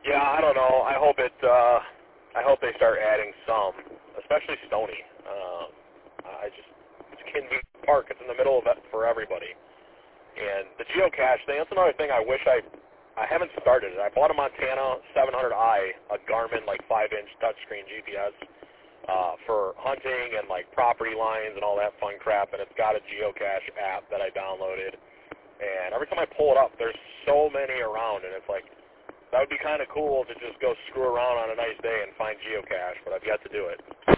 Yeah, I don't know. I hope I hope they start adding some, especially Stony. It's Kinvey Park. It's in the middle of it for everybody. And the geocache thing, that's another thing I wish I haven't started it. I bought a Montana 700i, a Garmin like 5-inch touchscreen GPS for hunting and like property lines and all that fun crap, and it's got a geocache app that I downloaded. And every time I pull it up, there's so many around, and it's like, that would be kind of cool to just go screw around on a nice day and find geocache, but I've yet to do it.